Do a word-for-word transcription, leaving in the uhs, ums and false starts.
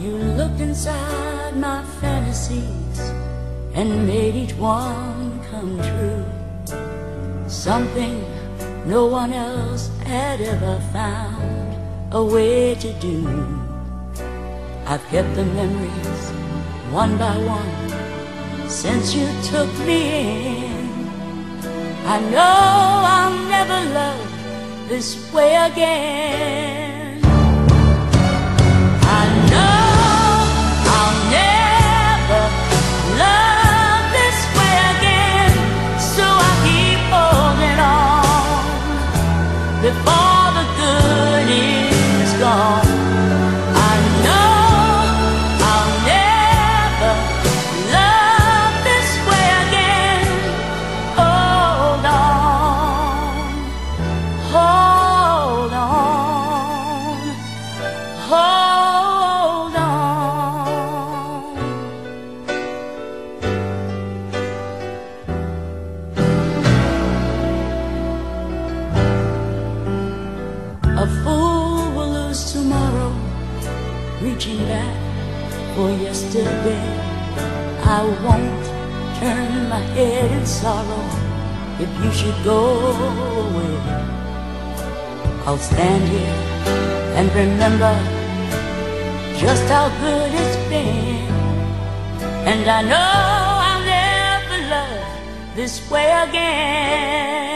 You looked inside my fantasies and made each one come true. Something no one else had ever found a way to do. I've kept the memories one by one since you took me in. I know I'll never love this way again. I know I'll never love this way again, so I keep holding on before the good is gone. I know I'll never love this way again. Hold on, hold on, hold on. A fool will lose tomorrow, reaching back for yesterday. I won't turn my head in sorrow if you should go away. I'll stand here and remember just how good it's been, and I know I'll never love this way again.